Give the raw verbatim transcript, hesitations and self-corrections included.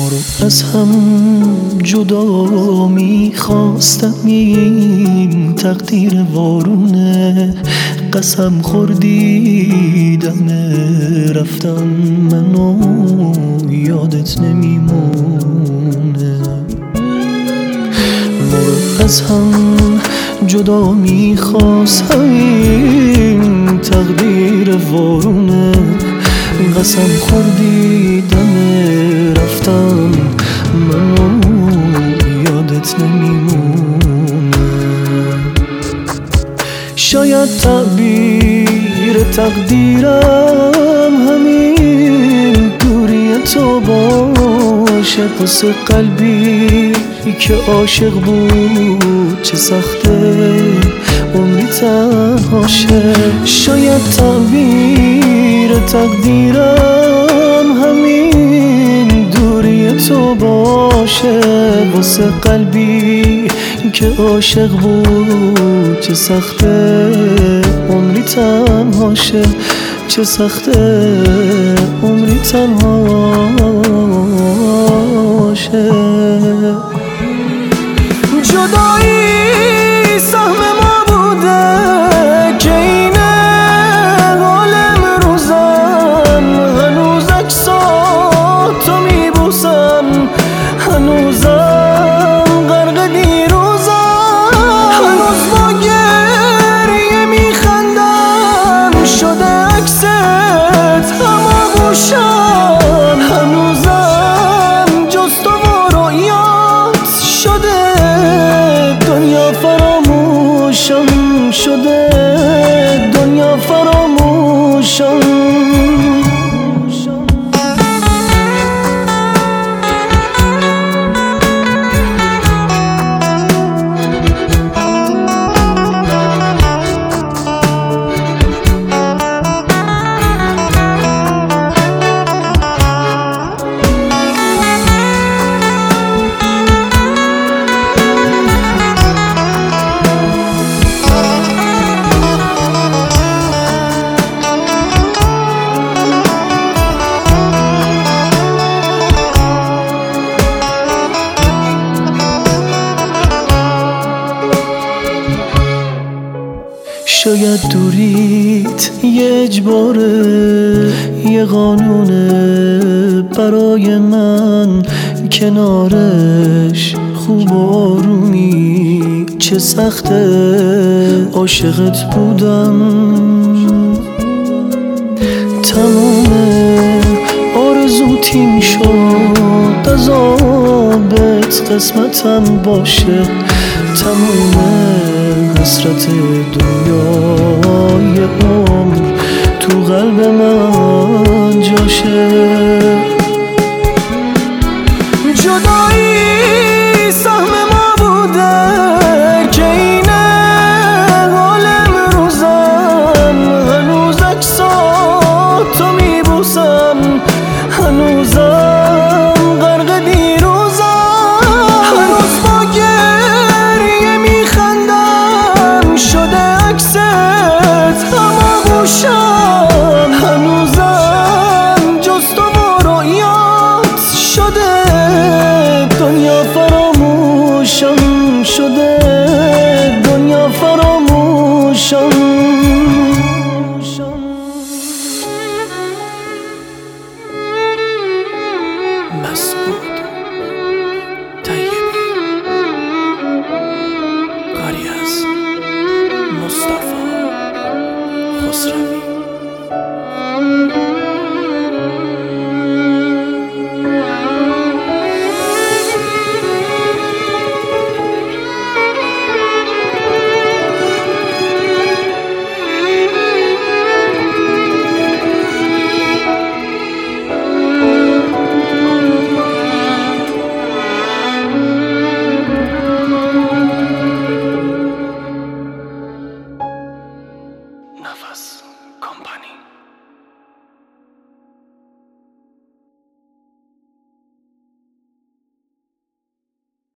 رو از هم جدا میخواستم، این تقدیر وارونه. قسم خوردیدم رفتن منو یادت نمیمونه. ما رو از هم جدا میخواستم، این تقدیر وارونه. قسم خوردیدم رفتن منو یادت نمیمونه. شاید تعبیر تقدیرم همین دوری تو باشه، واسه قلبی که عاشق بود چه سخته عمری تنهاشه. شاید تعبیر تقدیرم همین دوری تو باشه، واسه قلبی که عاشق بود چه سخته عمری تنهاشه. چه سخته عمری تنهاشه. جدایی سهم ما بوده که اینه حال امروزم. هنوز عکساتو میبوسم، هنوزم غرق دیروزم. هنوز با گریه میخندم، شده عکست هماغوشم. هنوزم جز تو و رویات شده دنیا فراموشم، شده دنیا فراموشم. شاید دوریت یه اجباره، یه قانونه برای من، کنارش خوب و آرومی. چه سخته عاشقت بودم، تمام آرزو تیم شد از آبت قسمتم باشه. تمام حسرت دنیای عمر تو قلب من جاشه. جدایی سهم ما بوده که اینه حال امروزم. هنوز عکساتو میبوسم، هنوزم غرق دیروزم. هنوز با گریه میخندم، شده عکست هماغوشم. هنوزم جز تو و رویات شده دنیا فراموشم، شده دنیا فراموشم. مسعود طیبی، کاری از مصطفی خسروی. نفس کمپانی.